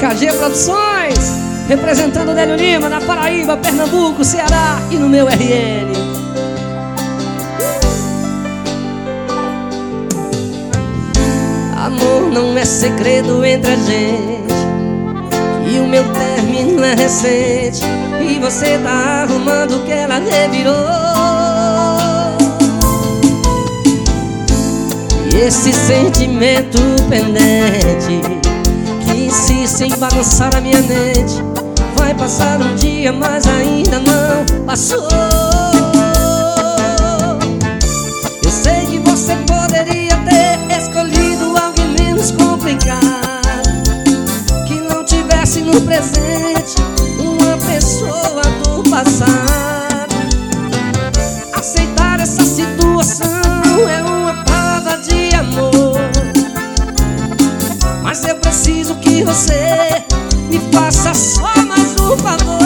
KG Produções, representando o Nélio Lima na Paraíba, Pernambuco, Ceará e no meu RN. Amor não é segredo entre a gente, e o meu término é recente, e você tá arrumando o que ela revirou. E esse sentimento pendente que insiste em balançar a minha mente, vai passar um dia, mas ainda não passou. Eu sei que você poderia ter escolhido alguém menos complicado, que não tivesse no presente uma pessoa do passado. Aceitar essa situação é uma prova de amor, mas eu preciso que você me faça só mais um favor.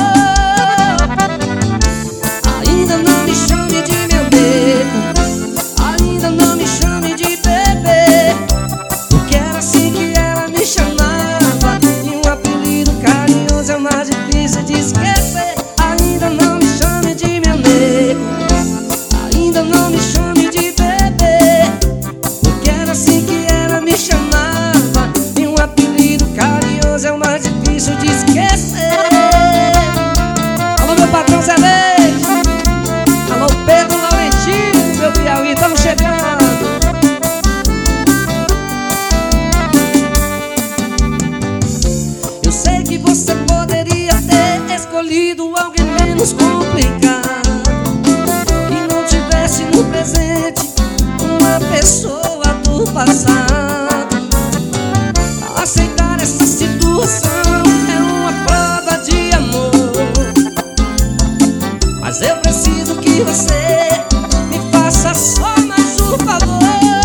Ainda não me chame de meu nego, ainda não me chame de bebê, porque era assim que ela me chamava, e um apelido carinhoso é o mais difícil de esquecer. Ainda não me chame de meu nego, ainda não me chame de bebê, porque era assim que ela me chamava, e um apelido carinhoso é o mais difícil de esquecer. Alô, meu patrão Zé Leite, alô, Pedro Laurentino, meu Piauí, estamos chegando. Eu sei que você poderia ter escolhido alguém menos complicado, que não tivesse no presente uma pessoa do passado. Aceitar essa situação é uma prova de amor, mas eu preciso que você me faça só mais um favor.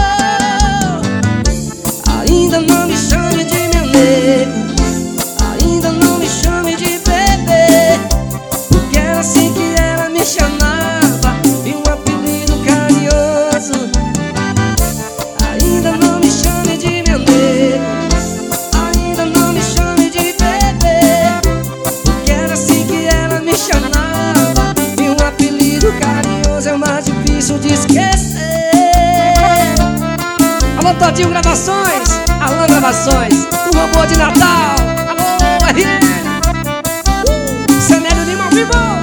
Ainda não me chame de meu nego, ainda não me chame de bebê, porque era assim que ela me chamava, e um apelido carinhoso. Ainda não me chame de meu nego, ainda não me chame de bebê, porque era assim que ela me chamava, e um apelido carinhoso é o mais difícil de esquecer. Alô, Todinho Gravações, alô, Gravações, uma boa de Natal. Alô, RN, Nélio Lima ao vivo.